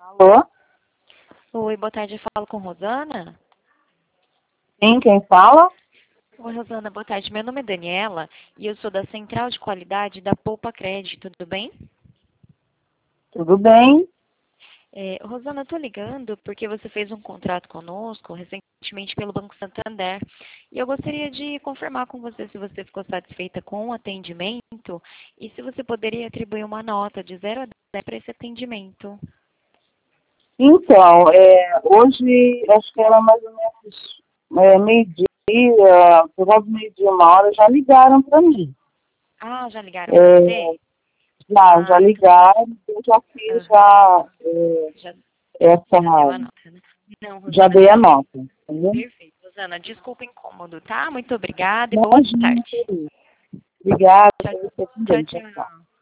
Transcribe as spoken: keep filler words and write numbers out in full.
Alô? Oi, boa tarde, eu falo com Rosana. Sim, quem fala? Oi, Rosana, boa tarde. Meu nome é Daniela e eu sou da Central de Qualidade da Poupa Crédito, tudo bem? Tudo bem? É, Rosana, eu estou ligando porque você fez um contrato conosco recentemente pelo Banco Santander e eu gostaria de confirmar com você se você ficou satisfeita com o atendimento e se você poderia atribuir uma nota de zero a dez para esse atendimento. Então, é, hoje, acho que era mais ou menos é, meio-dia, por volta do meio-dia, uma hora, já ligaram para mim. Ah, já ligaram para É, você? já, já Ah, então, ligaram, eu já fiz ah, já, é, já, essa, já deu a nota, né? Não, já Rosana, dei a perfeito. nota, entendeu? Perfeito, Rosana. Desculpa o incômodo, tá? Muito obrigada e boa Imagina, tarde. obrigada, Tchau, por você tchau, também, tchau, tchau. tchau.